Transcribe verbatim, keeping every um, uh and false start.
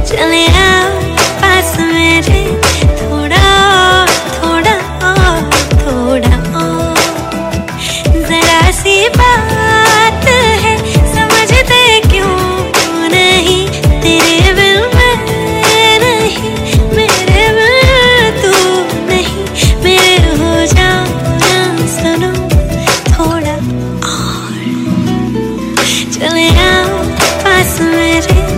चले आओ पास मेरे, थोड़ा और, थोड़ा और, थोड़ा और। जरा सी बात है समझते क्यों नहीं, तेरे बिन मैं नहीं, मेरे बिन तू नहीं, मेरे हो जाना सुनो थोड़ा और। चले आओ पास मेरे,